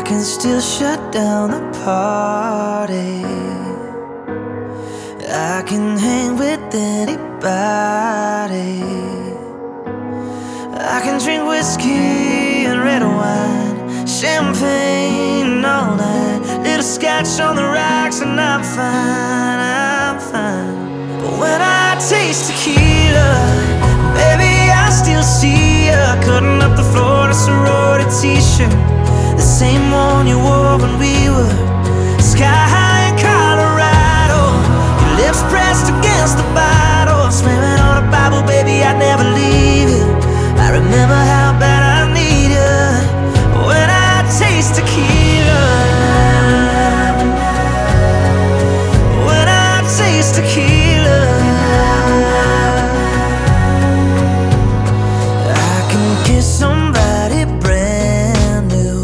I can still shut down the party. I can hang with anybody. I can drink whiskey and red wine, champagne all night, little scotch on the rocks, and I'm fine, I'm fine. But when I taste tequila, baby, I still see ya cutting up the Florida sorority t-shirt, the same one you wore when we were sky high in Colorado. Your lips pressed against the bottle, slamming on a Bible, baby, I'd never leave you. I remember how bad I need you when I taste tequila. When I taste tequila, I can kiss somebody brand new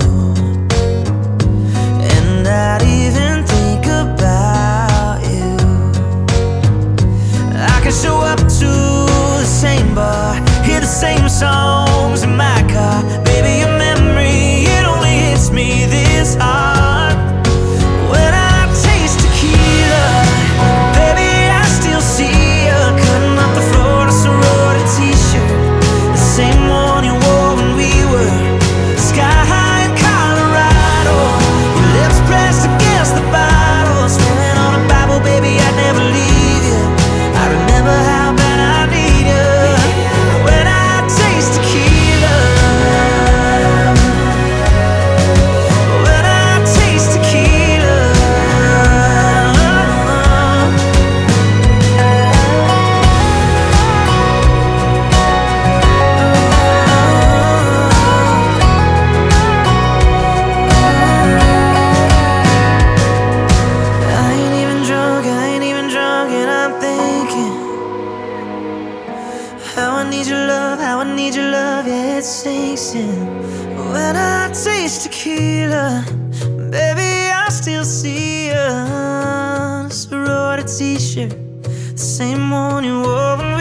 and not even think about you. I can show up to the same bar, hear the same songs in my car. Baby, your memory, it only hits me this hard. When I taste tequila, baby, I still see ya cutting up the Florida sorority t-shirt, the same one you wore when we were sky high in Colorado. Your lips pressed against the bottle, swimming on a Bible, baby, I'd never leave you. I remember how bad I need you when I taste tequila. When I taste tequila. I ain't even drunk, and I'm thinking how I need your love, how I need your love, yeah, it sinks in. When I taste tequila, baby, I still see ya, sorority t-shirt, the same one you wore when